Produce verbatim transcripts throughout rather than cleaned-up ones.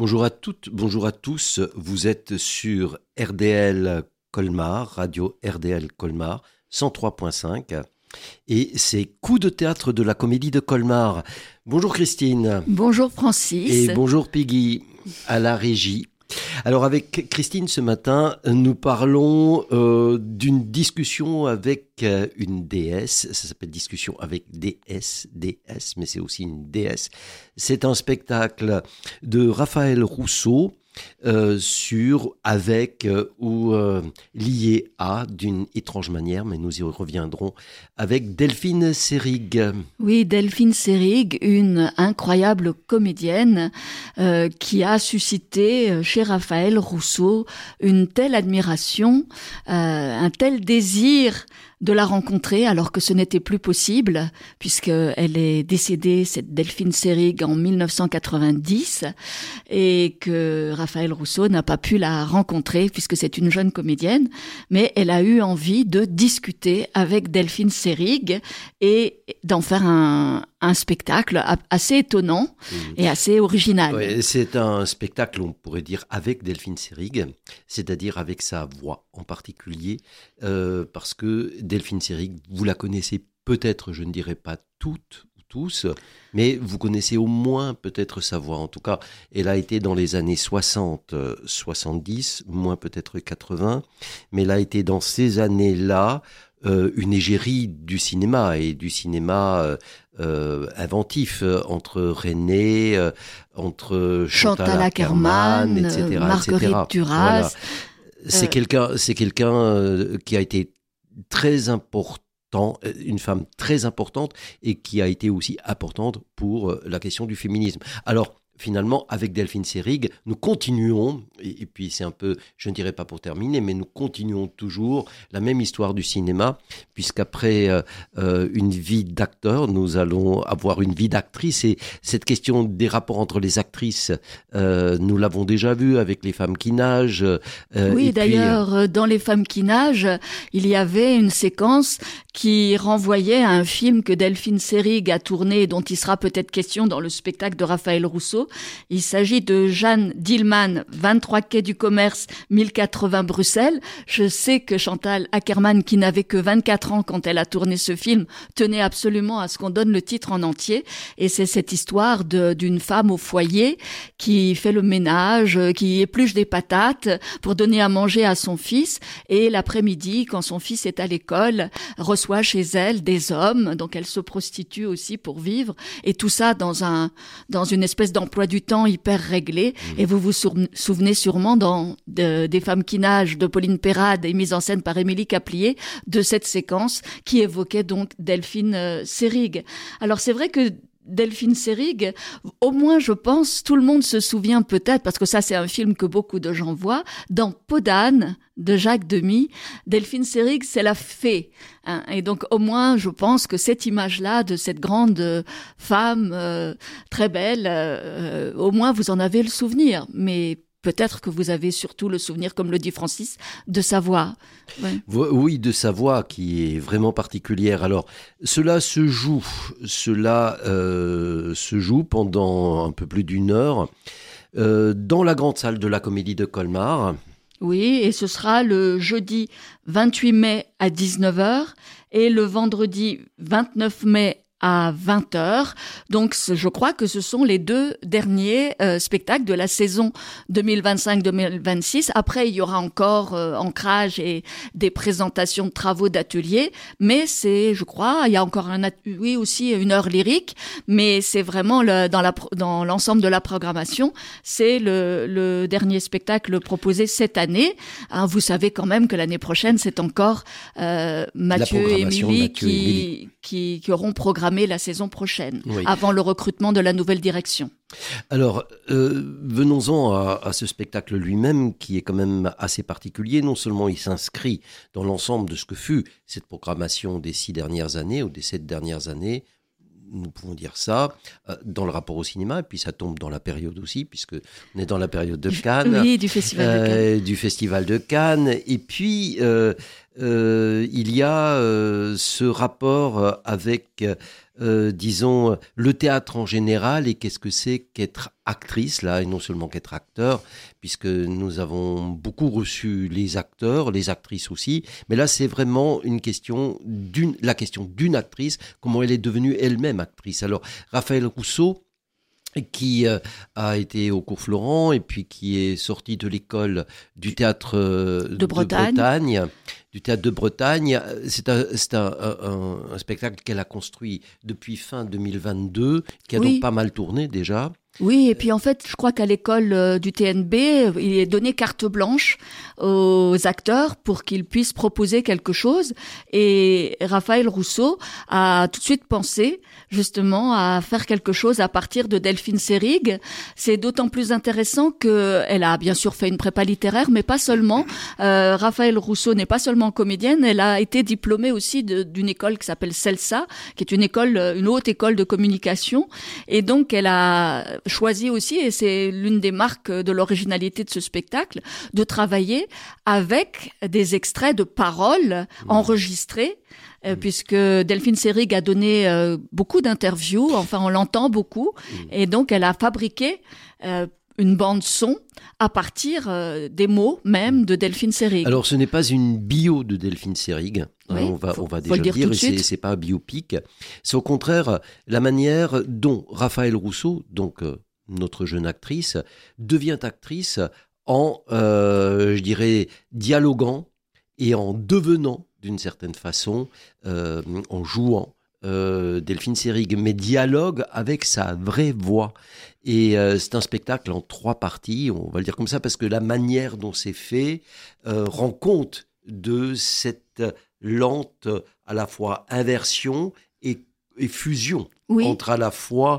Bonjour à toutes, bonjour à tous. Vous êtes sur R D L Colmar, radio R D L Colmar, cent trois virgule cinq. Et c'est Coup de théâtre de la Comédie de Colmar. Bonjour Christine. Bonjour Francis. Et bonjour Peggy à la régie. Alors avec Christine ce matin, nous parlons euh, d'une discussion avec euh, une déesse. Ça s'appelle discussion avec déesse, déesse, mais c'est aussi une déesse. C'est un spectacle de Raphaël Rousseau euh, sur, avec euh, ou euh, lié à d'une étrange manière, mais nous y reviendrons avec Delphine Seyrig. Oui, Delphine Seyrig, une incroyable comédienne euh, qui a suscité chez Raphaël Rousseau une telle admiration, euh, un tel désir de la rencontrer alors que ce n'était plus possible puisqu'elle est décédée, cette Delphine Seyrig, en dix-neuf cent quatre-vingt-dix et que Raphaël Rousseau n'a pas pu la rencontrer puisque c'est une jeune comédienne, mais elle a eu envie de discuter avec Delphine Seyrig et d'en faire un, un spectacle assez étonnant mmh. et assez original. Ouais, c'est un spectacle, on pourrait dire, avec Delphine Seyrig, c'est-à-dire avec sa voix en particulier, euh, parce que Delphine Seyrig, vous la connaissez peut-être, je ne dirais pas toutes ou tous, mais vous connaissez au moins peut-être sa voix. En tout cas, elle a été dans les années soixante, soixante-dix, moins peut-être quatre-vingts, mais elle a été dans ces années-là euh, une égérie du cinéma, et du cinéma euh, euh, inventif, euh, entre René, euh, entre Chantal, Chantal Akerman, et cetera, Marguerite et cetera. Duras. Voilà. C'est euh... quelqu'un, c'est quelqu'un euh, qui a été très important, une femme très importante et qui a été aussi importante pour euh, la question du féminisme. Alors, finalement, avec Delphine Seyrig, nous continuons, et, et puis c'est un peu, je ne dirais pas pour terminer, mais nous continuons toujours la même histoire du cinéma, puisqu'après euh, euh, une vie d'acteur, nous allons avoir une vie d'actrice, et cette question des rapports entre les actrices, euh, nous l'avons déjà vu avec Les femmes qui nagent. Euh, oui, d'ailleurs, puis, euh... dans Les femmes qui nagent, il y avait une séquence qui renvoyait à un film que Delphine Seyrig a tourné, et dont il sera peut-être question dans le spectacle de Raphaël Rousseau. Il s'agit de Jeanne Dillman, vingt-trois quai du Commerce, mille quatre-vingts Bruxelles. Je sais que Chantal Akerman, qui n'avait que vingt-quatre ans quand elle a tourné ce film, tenait absolument à ce qu'on donne le titre en entier. Et c'est cette histoire de, d'une femme au foyer qui fait le ménage, qui épluche des patates pour donner à manger à son fils. Et l'après-midi, quand son fils est à l'école, reçoit chez elle des hommes. Donc elle se prostitue aussi pour vivre. Et tout ça dans un, dans une espèce d'emploi du temps hyper réglé. Mmh. Et vous vous souvenez sûrement dans de, des femmes qui nagent de Pauline Perrade et mise en scène par Émilie Caplier de cette séquence qui évoquait donc Delphine euh, Seyrig. Alors c'est vrai que Delphine Seyrig, au moins je pense, tout le monde se souvient peut-être, parce que ça c'est un film que beaucoup de gens voient, dans Peau d'âne de Jacques Demy, Delphine Seyrig c'est la fée. Hein, et donc au moins je pense que cette image-là de cette grande femme euh, très belle, euh, au moins vous en avez le souvenir, mais peut-être que vous avez surtout le souvenir, comme le dit Francis, de sa voix. Ouais. Oui, de sa voix qui est vraiment particulière. Alors, cela se joue, cela euh, se joue pendant un peu plus d'une heure euh, dans la grande salle de la Comédie de Colmar. Oui, et ce sera le jeudi vingt-huit mai à dix-neuf heures et le vendredi vingt-neuf mai à vingt heures. Donc, je crois que ce sont les deux derniers euh, spectacles de la saison deux mille vingt-cinq deux mille vingt-six. Après, il y aura encore euh, ancrage et des présentations de travaux d'atelier. Mais c'est, je crois, il y a encore un, oui, aussi une heure lyrique. Mais c'est vraiment le, dans la, dans l'ensemble de la programmation, c'est le, le dernier spectacle proposé cette année. Hein, vous savez quand même que l'année prochaine, c'est encore euh, Mathieu et Émilie qui, qui, qui auront programmé la saison prochaine, oui. avant le recrutement de la nouvelle direction. Alors, euh, venons-en à, à ce spectacle lui-même, qui est quand même assez particulier. Non seulement il s'inscrit dans l'ensemble de ce que fut cette programmation des six dernières années, ou des sept dernières années, nous pouvons dire ça, euh, dans le rapport au cinéma, et puis ça tombe dans la période aussi, puisque on est dans la période de Cannes. Oui, du Festival euh, de Cannes. Du Festival de Cannes, et puis... Euh, euh, il y a euh, ce rapport avec, euh, disons, le théâtre en général et qu'est-ce que c'est qu'être actrice, là, et non seulement qu'être acteur, puisque nous avons beaucoup reçu les acteurs, les actrices aussi, mais là, c'est vraiment une question d'une, la question d'une actrice, comment elle est devenue elle-même actrice. Alors, Raphaël Rousseau, qui euh, a été au cours Florent et puis qui est sorti de l'école du théâtre euh, de Bretagne. de Bretagne, du théâtre de Bretagne. C'est un, c'est un, un, un spectacle qu'elle a construit depuis fin deux mille vingt-deux, qui a oui. donc pas mal tourné déjà. Oui, et puis en fait, je crois qu'à l'école euh, du T N B, il est donné carte blanche aux acteurs pour qu'ils puissent proposer quelque chose. Et Raphaël Rousseau a tout de suite pensé justement à faire quelque chose à partir de Delphine Seyrig. C'est d'autant plus intéressant qu'elle a bien sûr fait une prépa littéraire, mais pas seulement. Euh, Raphaël Rousseau n'est pas seulement comédienne, elle a été diplômée aussi de, d'une école qui s'appelle CELSA, qui est une école, une haute école de communication. Et donc, elle a choisi aussi, et c'est l'une des marques de l'originalité de ce spectacle, de travailler avec des extraits de paroles enregistrés, euh, mmh. puisque Delphine Seyrig a donné euh, beaucoup d'interviews, enfin on l'entend beaucoup, mmh. et donc elle a fabriqué euh, une bande son à partir euh, des mots même de Delphine Seyrig. Alors ce n'est pas une bio de Delphine Seyrig, oui, hein, on va, faut, on va déjà le dire, dire, et c'est, c'est pas un biopic, c'est au contraire la manière dont Raphaël Rousseau, donc euh, notre jeune actrice, devient actrice en, euh, je dirais, dialoguant et en devenant, d'une certaine façon, euh, en jouant euh, Delphine Seyrig, mais dialogue avec sa vraie voix. Et euh, c'est un spectacle en trois parties, on va le dire comme ça, parce que la manière dont c'est fait euh, rend compte de cette lente, à la fois inversion et, et fusion. Oui. Entre à la fois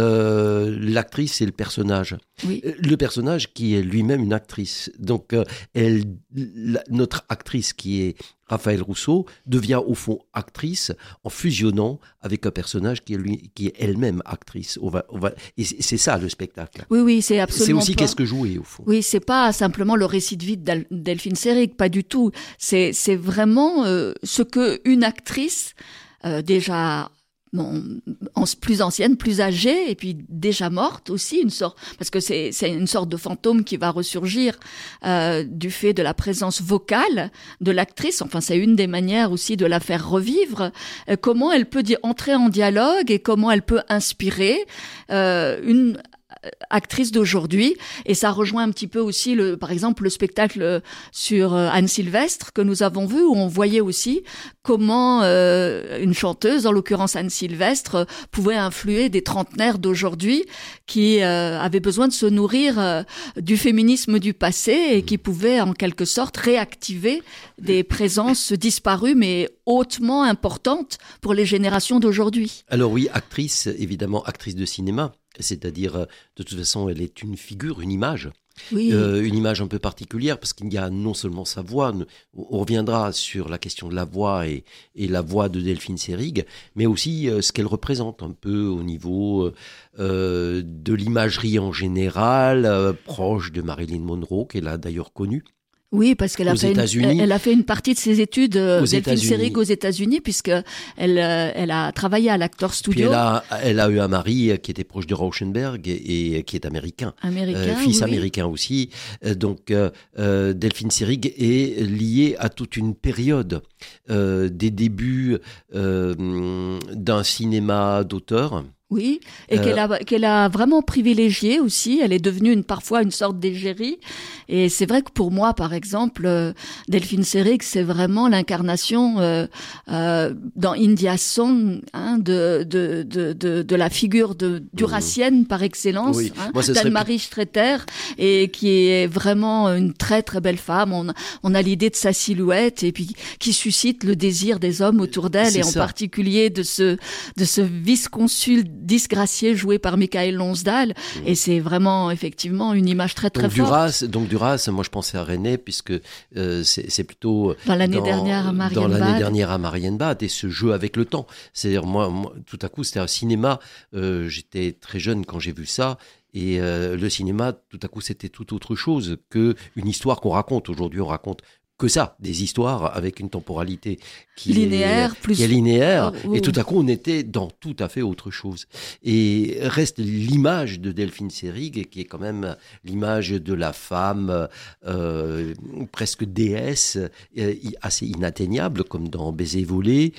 euh, l'actrice et le personnage. Oui. Le personnage qui est lui-même une actrice. Donc, euh, elle, la, notre actrice qui est Raphaël Rousseau devient au fond actrice en fusionnant avec un personnage qui est, lui, qui est elle-même actrice. On va, on va, et c'est, c'est ça le spectacle. Oui, oui, c'est absolument. C'est aussi pas... qu'est-ce que jouer au fond. Oui, c'est pas simplement le récit de vie de Delphine Seyrig, pas du tout. C'est, c'est vraiment euh, ce que une actrice euh, déjà. Bon, en, plus ancienne, plus âgée, et puis déjà morte aussi, une sorte, parce que c'est, c'est une sorte de fantôme qui va ressurgir euh, du fait de la présence vocale de l'actrice. Enfin, c'est une des manières aussi de la faire revivre. Euh, comment elle peut dire, entrer en dialogue et comment elle peut inspirer euh, une actrice d'aujourd'hui, et ça rejoint un petit peu aussi le, par exemple, le spectacle sur Anne Sylvestre que nous avons vu, où on voyait aussi comment euh, une chanteuse, en l'occurrence Anne Sylvestre, pouvait influer des trentenaires d'aujourd'hui qui euh, avaient besoin de se nourrir euh, du féminisme du passé et qui pouvaient en quelque sorte réactiver des présences disparues mais hautement importantes pour les générations d'aujourd'hui. Alors oui, actrice, évidemment, actrice de cinéma. C'est-à-dire, de toute façon, elle est une figure, une image, oui. euh, une image un peu particulière, parce qu'il y a non seulement sa voix, on reviendra sur la question de la voix et, et la voix de Delphine Seyrig, mais aussi euh, ce qu'elle représente un peu au niveau euh, de l'imagerie en général, euh, proche de Marilyn Monroe, qu'elle a d'ailleurs connue. Oui, parce qu'elle a, fait une, elle a fait une partie de ses études, euh, Delphine Seyrig, aux États-Unis, puisque elle, euh, elle a travaillé à l'Actors Studio. Puis elle a, elle a eu un mari qui était proche de Rauschenberg et, et qui est américain, américain euh, fils oui. américain aussi. Donc euh, euh, Delphine Seyrig est liée à toute une période euh, des débuts euh, d'un cinéma d'auteur. Oui, et euh, qu'elle a qu'elle a vraiment privilégié aussi. Elle est devenue une parfois une sorte d'égérie. Et c'est vrai que pour moi, par exemple, euh, Delphine Seyrig, c'est vraiment l'incarnation euh, euh, dans India Song hein, de, de de de de la figure de duracienne par excellence, oui. hein, Moi, d'Anne-Marie Streeter, et qui est vraiment une très très belle femme. On on a l'idée de sa silhouette et puis qui suscite le désir des hommes autour d'elle, c'est et en ça. particulier de ce de ce vice-consul disgracié joué par Michael Lonsdale, mmh. et c'est vraiment effectivement une image très très donc, forte. Duras, donc Duras, moi je pensais à René puisque euh, c'est, c'est plutôt dans l'année dans, dernière à Marienbad. Dans l'année dernière à Marienbad et ce jeu avec le temps. C'est-à-dire moi, moi tout à coup c'était un cinéma. Euh, j'étais très jeune quand j'ai vu ça. Et euh, le cinéma, tout à coup, c'était tout autre chose que une histoire qu'on raconte. Aujourd'hui, on raconte que ça, des histoires avec une temporalité qui linéaire, est, plus qui est linéaire, oh, oh. et tout à coup on était dans tout à fait autre chose. Et reste l'image de Delphine Seyrig, qui est quand même l'image de la femme euh, presque déesse, euh, assez inatteignable, comme dans Baiser volé,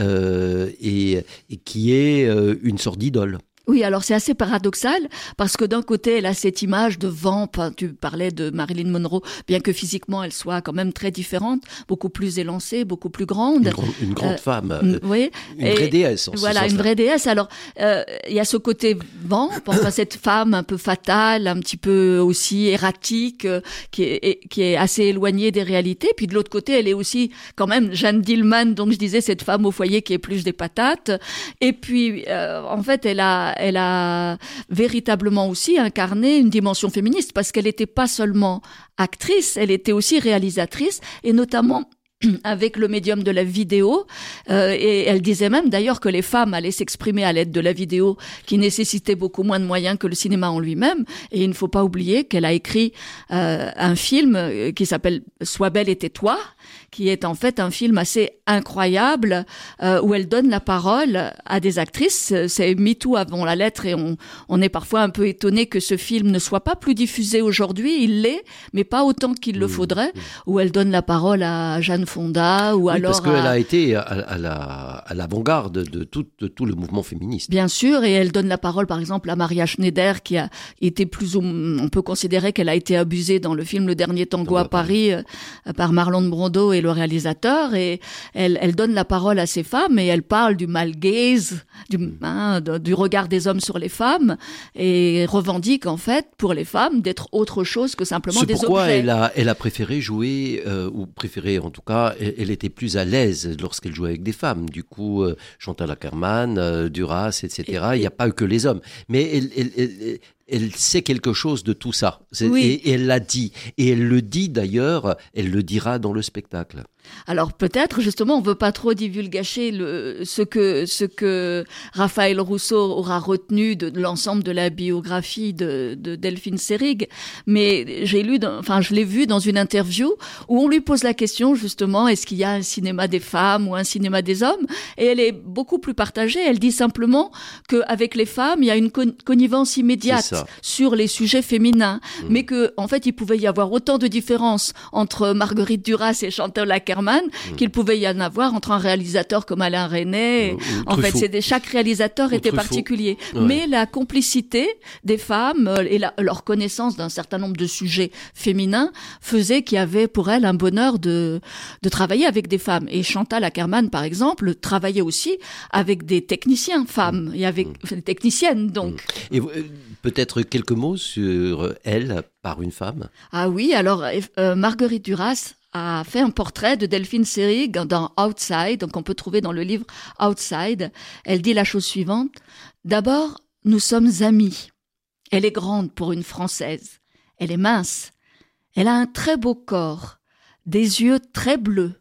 euh, et, et qui est euh, une sorte d'idole. Oui, alors c'est assez paradoxal, parce que d'un côté, elle a cette image de vamp, tu parlais de Marilyn Monroe, bien que physiquement elle soit quand même très différente, beaucoup plus élancée, beaucoup plus grande. Une, grand, une grande euh, femme, euh, oui. Une et vraie déesse. En voilà, ce une vraie déesse. Alors, euh, il y a ce côté vamp, enfin, cette femme un peu fatale, un petit peu aussi erratique, euh, qui, est, qui est assez éloignée des réalités. Puis de l'autre côté, elle est aussi quand même Jeanne Dillman, donc je disais cette femme au foyer qui épluche des patates. Et puis, euh, en fait, elle a elle a véritablement aussi incarné une dimension féministe, parce qu'elle n'était pas seulement actrice, elle était aussi réalisatrice, et notamment avec le médium de la vidéo, euh, et elle disait même d'ailleurs que les femmes allaient s'exprimer à l'aide de la vidéo, qui nécessitait beaucoup moins de moyens que le cinéma en lui-même. Et il ne faut pas oublier qu'elle a écrit euh, un film qui s'appelle « Sois belle et tais-toi », qui est en fait un film assez incroyable, euh, où elle donne la parole à des actrices. C'est MeToo avant la lettre, et on, on est parfois un peu étonné que ce film ne soit pas plus diffusé aujourd'hui. Il l'est, mais pas autant qu'il le faudrait, où elle donne la parole à Jeanne Fonda, ou oui, alors parce qu'elle à... a été à, à, la, à l'avant-garde de tout, de tout le mouvement féministe. Bien sûr, et elle donne la parole par exemple à Maria Schneider, qui a été plus ou on peut considérer qu'elle a été abusée dans le film Le Dernier Tango à Paris, euh, par Marlon Brando et le réalisateur, et elle, elle donne la parole à ces femmes, et elle parle du male gaze, du, hein, de, du regard des hommes sur les femmes, et revendique en fait pour les femmes d'être autre chose que simplement des objets. C'est pourquoi elle a, elle a préféré jouer, euh, ou préféré en tout cas, elle, elle était plus à l'aise lorsqu'elle jouait avec des femmes. Du coup, euh, Chantal Akerman, euh, Duras, et cetera. Et, il n'y a pas eu que les hommes. Mais elle, elle, elle, elle sait quelque chose de tout ça. Oui. Et, et elle l'a dit. Et elle le dit d'ailleurs, elle le dira dans le spectacle. Alors peut-être justement on veut pas trop divulgacher le, ce que ce que Raphaël Rousseau aura retenu de, de l'ensemble de la biographie de, de Delphine Seyrig, mais j'ai lu, dans, enfin je l'ai vu dans une interview où on lui pose la question justement, est-ce qu'il y a un cinéma des femmes ou un cinéma des hommes, et elle est beaucoup plus partagée. Elle dit simplement qu'avec les femmes il y a une con- connivence immédiate sur les sujets féminins, mmh. mais que en fait il pouvait y avoir autant de différences entre Marguerite Duras et Chantal Akerman Mmh. qu'il pouvait y en avoir entre un réalisateur comme Alain Resnais. Mmh. En fait, c'est des, chaque réalisateur était particulier. Ouais. Mais la complicité des femmes et la, leur connaissance d'un certain nombre de sujets féminins faisait qu'il y avait pour elle un bonheur de, de travailler avec des femmes. Et Chantal Akerman, par exemple, travaillait aussi avec des techniciens femmes, mmh. et avec mmh. des techniciennes, donc. Mmh. Et euh, peut-être quelques mots sur elle par une femme? Ah oui, alors euh, Marguerite Duras a fait un portrait de Delphine Seyrig dans Outside, donc on peut trouver dans le livre Outside. Elle dit la chose suivante: d'abord, nous sommes amies. Elle est grande pour une Française. Elle est mince. Elle a un très beau corps, des yeux très bleus,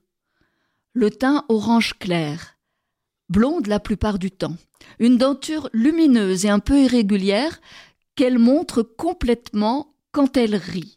le teint orange clair, blonde la plupart du temps, une denture lumineuse et un peu irrégulière qu'elle montre complètement quand elle rit.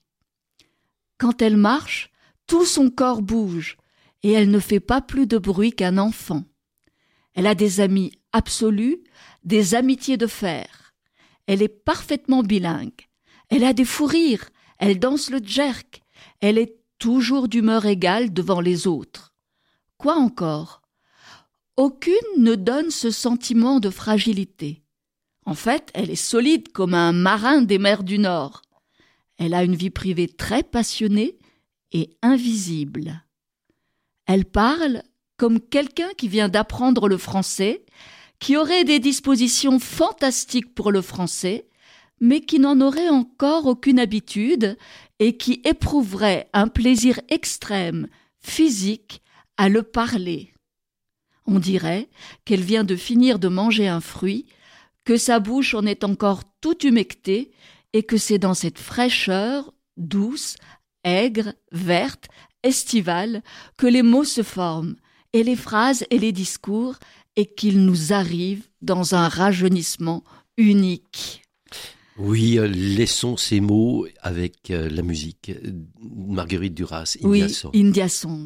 Quand elle marche, tout son corps bouge, et elle ne fait pas plus de bruit qu'un enfant. Elle a des amis absolus, des amitiés de fer. Elle est parfaitement bilingue. Elle a des fous rires, elle danse le jerk. Elle est toujours d'humeur égale devant les autres. Quoi encore? Aucune ne donne ce sentiment de fragilité. En fait, elle est solide comme un marin des mers du Nord. Elle a une vie privée très passionnée et invisible. Elle parle comme quelqu'un qui vient d'apprendre le français, qui aurait des dispositions fantastiques pour le français, mais qui n'en aurait encore aucune habitude et qui éprouverait un plaisir extrême, physique, à le parler. On dirait qu'elle vient de finir de manger un fruit, que sa bouche en est encore toute humectée et que c'est dans cette fraîcheur douce, aigre, verte, estivale, que les mots se forment, et les phrases et les discours, et qu'ils nous arrivent dans un rajeunissement unique. Oui, euh, laissons ces mots avec euh, la musique. Marguerite Duras, India Oui, Song. India Song.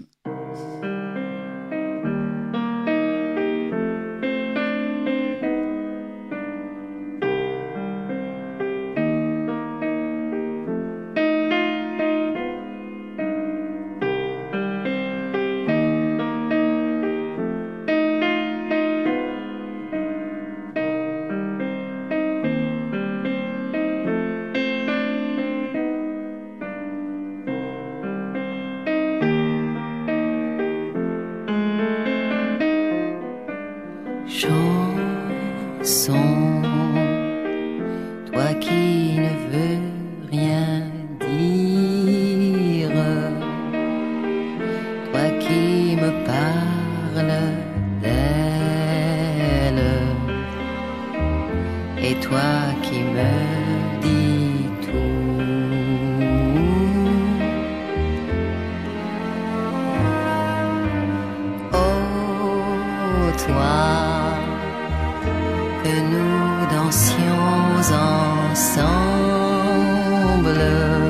Chanson, toi qui ne veux rien dire, toi qui me parles d'elle, et toi qui me dis tout. Oh, toi, que nous dansions ensemble,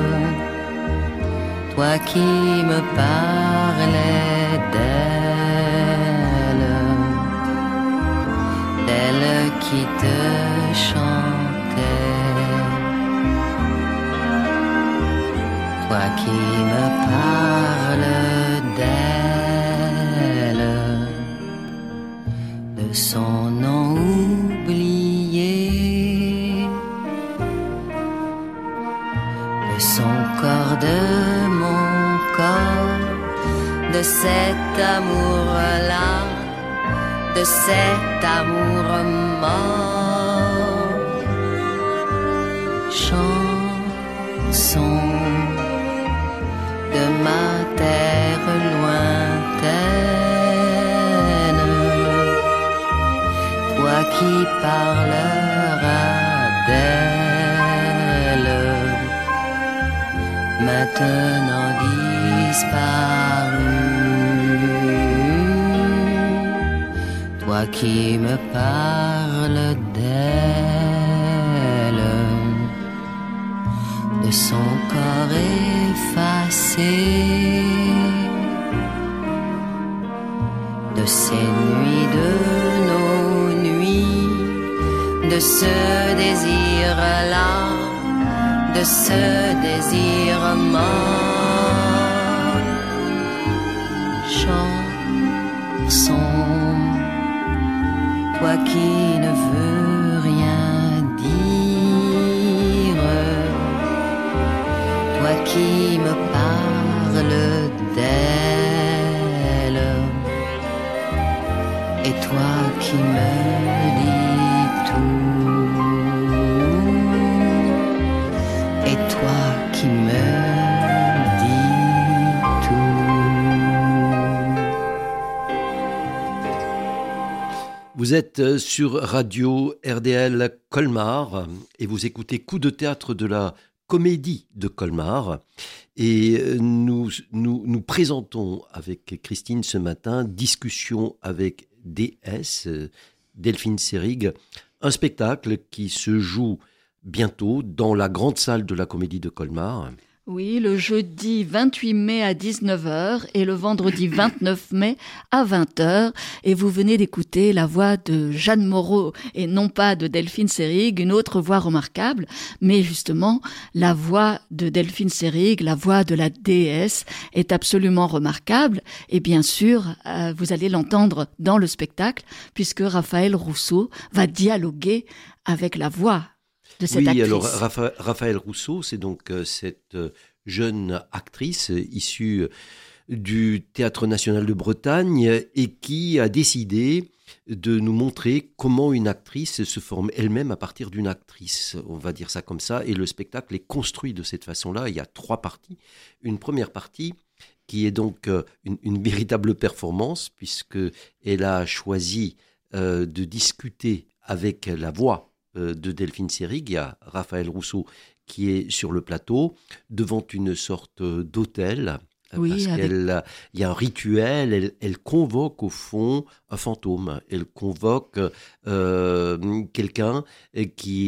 toi qui me parlais d'elle, d'elle qui te chantait, toi qui me parles d'elle, de son nom oublié, de son corps, de mon corps, de cet amour-là, de cet amour mort. Chanson de ma terre lointaine, toi qui parleras d'elle, maintenant disparue, toi qui me parles d'elle, de son corps effacé, de ces nuits, de nos nuits, de ce désir-là, de ce désir mort. Chanson, toi qui ne veux rien dire, toi qui me parles d'elle, et toi qui me dis tout, et toi qui me dis tout. Vous êtes sur Radio R D L Colmar et vous écoutez Coup de théâtre de la Comédie de Colmar. Et nous, nous, nous présentons avec Christine ce matin, discussion avec D S, Delphine Seyrig, un spectacle qui se joue bientôt dans la grande salle de la Comédie de Colmar. Oui, le jeudi vingt-huit mai à dix-neuf heures et le vendredi vingt-neuf mai à vingt heures. Et vous venez d'écouter la voix de Jeanne Moreau et non pas de Delphine Seyrig, une autre voix remarquable, mais justement la voix de Delphine Seyrig, la voix de la déesse est absolument remarquable. Et bien sûr, euh, vous allez l'entendre dans le spectacle puisque Raphaël Rousseau va dialoguer avec la voix de cette oui, actrice. alors Rapha- Raphaël Rousseau, c'est donc euh, cette euh, jeune actrice euh, issue euh, du Théâtre national de Bretagne et qui a décidé de nous montrer comment une actrice se forme elle-même à partir d'une actrice, on va dire ça comme ça, et le spectacle est construit de cette façon-là. Il y a trois parties. Une première partie qui est donc euh, une, une véritable performance puisqu'elle a choisi euh, de discuter avec la voix de Delphine Seyrig. Il y a Raphaël Rousseau qui est sur le plateau devant une sorte d'autel. Oui, parce avec... qu'elle, il y a un rituel, elle, elle convoque au fond un fantôme, elle convoque euh, quelqu'un qui,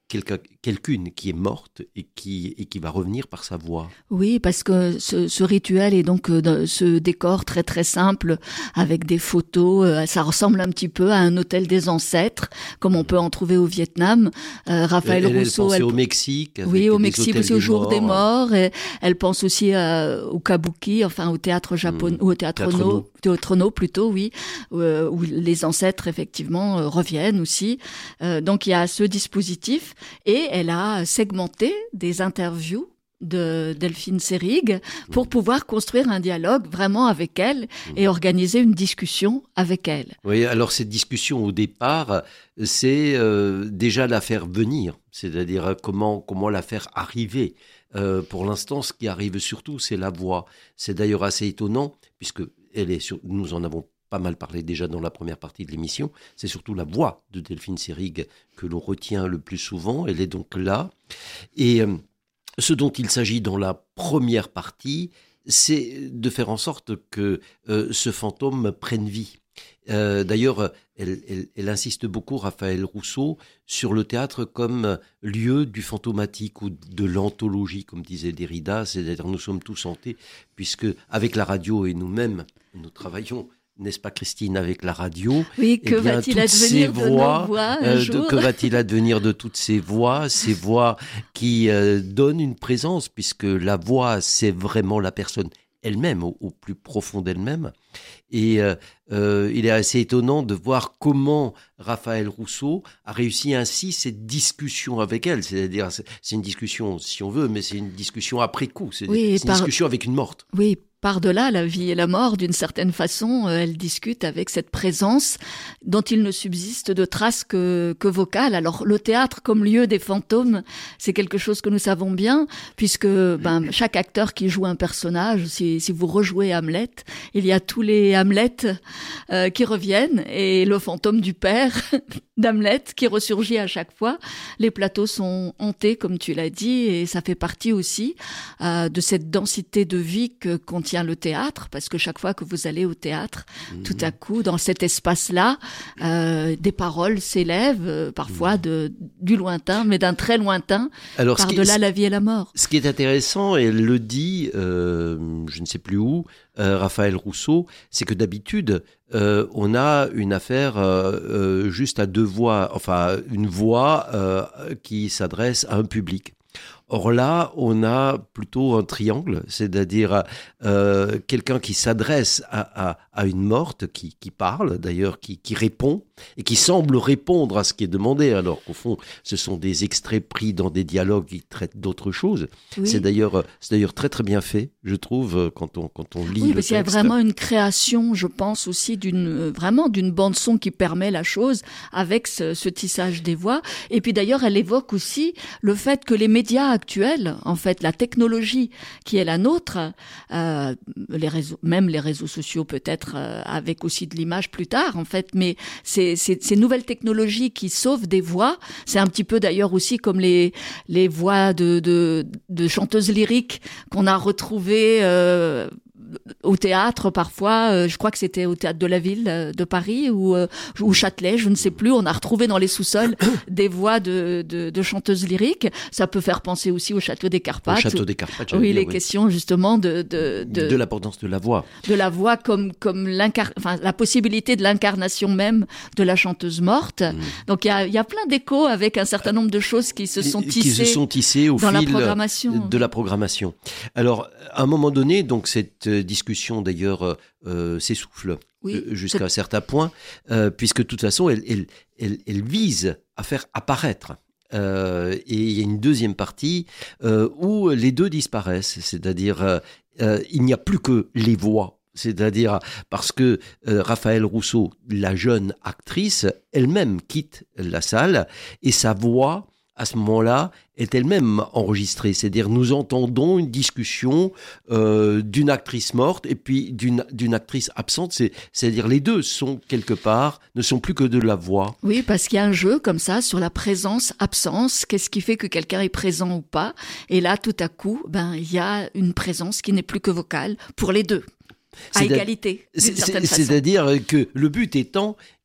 quelqu'un, quelqu'une qui est morte et qui, et qui va revenir par sa voix. Oui, parce que ce, ce rituel est donc euh, ce décor très très simple avec des photos. Euh, ça ressemble un petit peu à un hôtel des ancêtres, comme on peut en trouver au Vietnam. Euh, Raphaël elle, Rousseau, elle pensait elle, au Mexique. Avec oui, au des Mexique hôtels aussi au jour des morts. Et elle pense aussi euh, au kabuki, enfin au théâtre japonais, mmh. ou au théâtre no, théâtre no plutôt, oui, euh, où les ancêtres effectivement euh, reviennent aussi. Euh, donc il y a ce dispositif et elle a segmenté des interviews de Delphine Seyrig pour mmh. pouvoir construire un dialogue vraiment avec elle mmh. et organiser une discussion avec elle. Oui, alors cette discussion au départ, c'est euh, déjà la faire venir, c'est-à-dire comment, comment la faire arriver. Euh, pour l'instant, ce qui arrive surtout, c'est la voix. C'est d'ailleurs assez étonnant, puisque elle est sur, nous en avons pas mal parlé déjà dans la première partie de l'émission, c'est surtout la voix de Delphine Seyrig que l'on retient le plus souvent. Elle est donc là. Et euh, ce dont il s'agit dans la première partie, c'est de faire en sorte que euh, ce fantôme prenne vie. Euh, d'ailleurs, elle, elle, elle insiste beaucoup, Raphaël Rousseau, sur le théâtre comme lieu du fantomatique ou de l'anthologie, comme disait Derrida. C'est-à-dire, nous sommes tous hantés, puisque avec la radio et nous-mêmes, nous travaillons, n'est-ce pas Christine, avec la radio. Oui, que eh bien, va-t-il advenir de voix, nos voix un euh, jour de, Que va-t-il advenir de toutes ces voix, ces voix qui euh, donnent une présence, puisque la voix, c'est vraiment la personne elle-même, au, au plus profond d'elle-même. Et euh, euh, il est assez étonnant de voir comment Raphaël Rousseau a réussi ainsi cette discussion avec elle. C'est-à-dire, c'est, c'est une discussion, si on veut, mais c'est une discussion après coup. C'est, oui, c'est une par... discussion avec une morte. Oui, par-delà la vie et la mort, d'une certaine façon, euh, elle discute avec cette présence dont il ne subsiste de traces que, que vocales. Alors, le théâtre comme lieu des fantômes, c'est quelque chose que nous savons bien, puisque ben, chaque acteur qui joue un personnage, si, si vous rejouez Hamlet, il y a tous les Hamlet euh, qui reviennent, et le fantôme du père d'Hamlet qui ressurgit à chaque fois. Les plateaux sont hantés, comme tu l'as dit, et ça fait partie aussi euh, de cette densité de vie que contient le théâtre, parce que chaque fois que vous allez au théâtre, mmh. tout à coup, dans cet espace-là, euh, des paroles s'élèvent, euh, parfois de, du lointain, mais d'un très lointain, Alors, par-delà est, la vie et la mort. Ce qui est intéressant, et elle le dit, euh, je ne sais plus où, euh, Raphaël Rousseau, c'est que d'habitude, euh, on a une affaire euh, euh, juste à deux voix, enfin, une voix euh, qui s'adresse à un public. Or là, on a plutôt un triangle, c'est-à-dire euh, quelqu'un qui s'adresse à, à, à une morte, qui, qui parle d'ailleurs, qui, qui répond, et qui semble répondre à ce qui est demandé, alors qu'au fond, ce sont des extraits pris dans des dialogues qui traitent d'autres choses. Oui. C'est d'ailleurs, c'est d'ailleurs très très bien fait, je trouve, quand on, quand on lit oui, le parce texte. qu'il y a vraiment une création, je pense aussi, d'une, vraiment d'une bande-son qui permet la chose, avec ce, ce tissage des voix. Et puis d'ailleurs, elle évoque aussi le fait que les médias actuelle, en fait, la technologie qui est la nôtre, euh, les réseaux, même les réseaux sociaux peut-être, euh, avec aussi de l'image plus tard, en fait, mais c'est, c'est, ces nouvelles technologies qui sauvent des voix, c'est un petit peu d'ailleurs aussi comme les, les voix de, de, de chanteuses lyriques qu'on a retrouvées euh, au théâtre parfois, euh, je crois que c'était au théâtre de la ville euh, de Paris ou euh, ou Châtelet, je ne sais plus, on a retrouvé dans les sous-sols des voix de, de, de chanteuses lyriques. Ça peut faire penser aussi au château des Carpates. Au château des Carpates, oui, dire, les oui. questions justement de de de, de l'importance de la voix, de la voix comme comme l'incar, enfin la possibilité de l'incarnation même de la chanteuse morte. Mmh. Donc il y a il y a plein d'échos avec un certain nombre de choses qui se sont tissées, qui se sont tissées au dans fil la programmation. de la programmation. Alors à un moment donné, donc cette discussion d'ailleurs euh, s'essouffle oui, euh, jusqu'à c'est... un certain point, euh, puisque de toute façon, elle, elle, elle, elle vise à faire apparaître. Euh, et il y a une deuxième partie euh, où les deux disparaissent, c'est-à-dire euh, euh, il n'y a plus que les voix. C'est-à-dire parce que euh, Raphaël Rousseau, la jeune actrice, elle-même quitte la salle et sa voix, à ce moment-là, est elle-même enregistrée. C'est-à-dire, nous entendons une discussion euh, d'une actrice morte et puis d'une, d'une actrice absente. C'est, c'est-à-dire, les deux sont quelque part, ne sont plus que de la voix. Oui, parce qu'il y a un jeu comme ça sur la présence-absence. Qu'est-ce qui fait que quelqu'un est présent ou pas? Et là, tout à coup, ben, il y a une présence qui n'est plus que vocale pour les deux. À c'est égalité, d'une c'est, certaine c'est, façon. C'est-à-dire que le but étant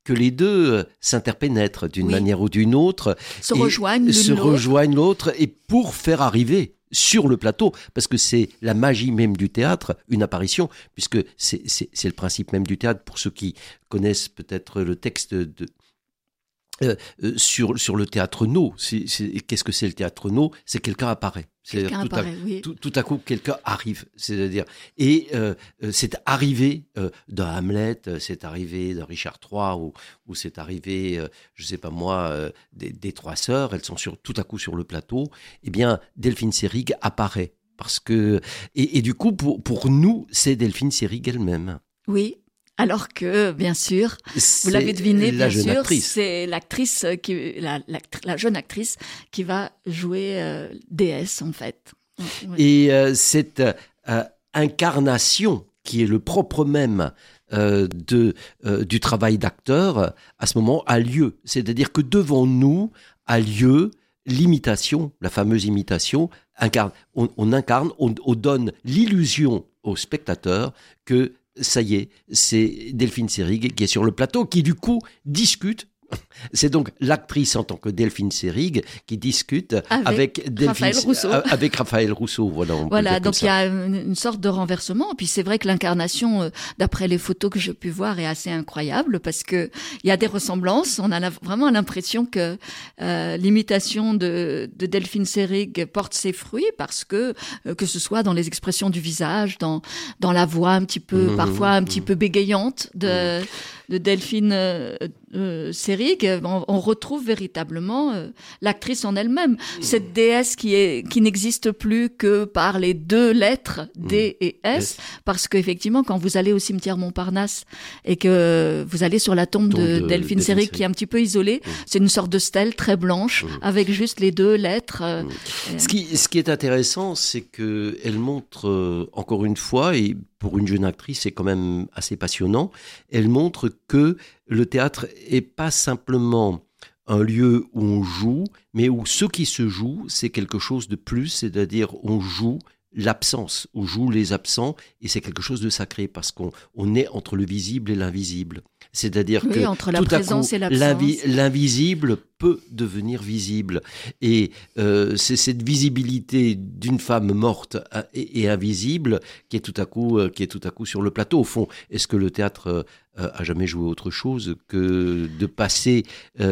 que les deux s'interpénètrent d'une Oui. manière ou d'une autre. Se et rejoignent l'une se l'autre. rejoignent l'autre et pour faire arriver sur le plateau, parce que c'est la magie même du théâtre, une apparition, puisque c'est, c'est, c'est le principe même du théâtre, pour ceux qui connaissent peut-être le texte de... Euh, euh, sur, sur le théâtre no, c'est, c'est, qu'est-ce que c'est le théâtre no? C'est quelqu'un apparaît. C'est Quelqu'un tout, à, apparaît, oui. tout, tout à coup, quelqu'un arrive. C'est-à-dire, et euh, c'est arrivé euh, d'un Hamlet, c'est arrivé d'un Richard trois, ou, ou c'est arrivé, euh, je sais pas moi, euh, des, des Trois Sœurs. Elles sont sur, tout à coup sur le plateau. Eh bien, Delphine Seyrig apparaît parce que et, et du coup, pour pour nous, c'est Delphine Seyrig elle-même. Oui. Alors que, bien sûr, C'est vous l'avez deviné, la bien jeune sûr, actrice. c'est l'actrice qui, la, la, la jeune actrice qui va jouer euh, déesse en fait. Oui. Et euh, cette euh, incarnation qui est le propre même euh, de, euh, du travail d'acteur, à ce moment a lieu. C'est-à-dire que devant nous a lieu l'imitation, la fameuse imitation. Incarne, on, on incarne, on, on donne l'illusion au spectateur que ça y est, c'est Delphine Seyrig qui est sur le plateau, qui du coup discute. C'est donc l'actrice en tant que Delphine Seyrig qui discute avec, avec Delphine, Raphaël Rousseau. Avec Raphaël Rousseau, voilà. On Voilà, peut dire donc il y a une, une sorte de renversement. Puis c'est vrai que l'incarnation, euh, d'après les photos que j'ai pu voir, est assez incroyable parce que il y a des ressemblances. On a la, vraiment l'impression que euh, l'imitation de, de Delphine Seyrig porte ses fruits parce que euh, que ce soit dans les expressions du visage, dans dans la voix un petit peu, Mmh, parfois un mmh. petit peu bégayante de mmh. de Delphine euh, euh, Seyrig, on, on retrouve véritablement euh, l'actrice en elle-même, cette déesse qui est qui n'existe plus que par les deux lettres D et S, parce qu'effectivement, quand vous allez au cimetière Montparnasse et que vous allez sur la tombe de, de Delphine, Delphine Seyrig, qui est un petit peu isolée, mmh. c'est une sorte de stèle très blanche mmh. avec juste les deux lettres. Euh, mmh. Ce qui ce qui est intéressant, c'est que elle montre euh, encore une fois, et pour une jeune actrice, c'est quand même assez passionnant. Elle montre que le théâtre est pas simplement un lieu où on joue, mais où ce qui se joue, c'est quelque chose de plus, c'est-à-dire on joue l'absence, on joue les absents, et c'est quelque chose de sacré, parce qu'on on est entre le visible et l'invisible. C'est-à-dire oui, que entre la tout présence à coup, et l'absence. L'invisible peut devenir visible. Et euh, c'est cette visibilité d'une femme morte et, et invisible qui est tout à coup, euh, qui est tout à coup sur le plateau. Au fond, est-ce que le théâtre euh, a jamais joué autre chose que de passer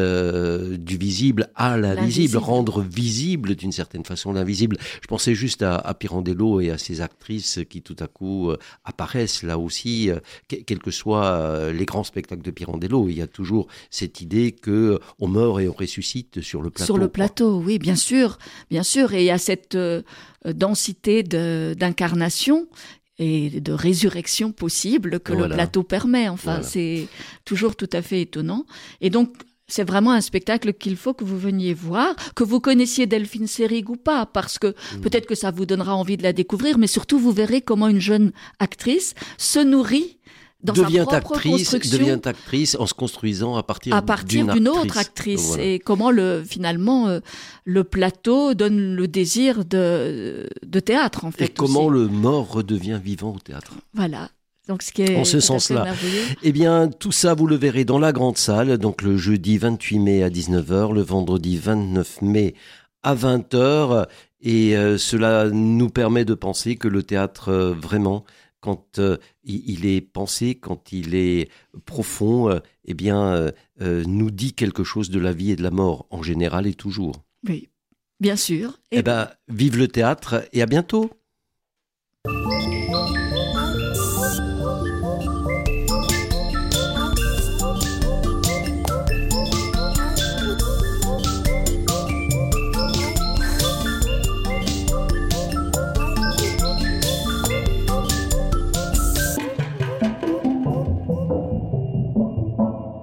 euh, du visible à l'invisible, l'invisible. Rendre visible d'une certaine façon l'invisible. Je pensais juste à, à Pirandello et à ces actrices qui tout à coup euh, apparaissent là aussi, euh, quels que soient euh, les grands spectacles de Pirandello. Il y a toujours cette idée que on meurt et on ressuscite sur le plateau. Sur le plateau, quoi. Oui, bien sûr, bien sûr. Et il y a cette euh, densité de, d'incarnation et de résurrection possible que voilà. le plateau permet. Enfin, voilà. C'est toujours tout à fait étonnant. Et donc, c'est vraiment un spectacle qu'il faut que vous veniez voir, que vous connaissiez Delphine Seyrig ou pas, parce que mmh. peut-être que ça vous donnera envie de la découvrir, mais surtout, vous verrez comment une jeune actrice se nourrit dans devient sa propre actrice, construction, devient actrice en se construisant à partir, à partir d'une, d'une autre actrice. Voilà. Et comment le, finalement euh, le plateau donne le désir de, de théâtre, en fait. Et comment aussi. le mort redevient vivant au théâtre. Voilà. Donc, ce qui est en ce sens-là. Eh bien, tout ça, vous le verrez dans la grande salle, donc le jeudi vingt-huit mai à dix-neuf heures, le vendredi vingt-neuf mai à vingt heures. Et euh, cela nous permet de penser que le théâtre, euh, vraiment, quand euh, il est pensé, quand il est profond, euh, eh bien, euh, euh, nous dit quelque chose de la vie et de la mort, en général et toujours. Oui, bien sûr. Et eh bien, vive le théâtre et à bientôt.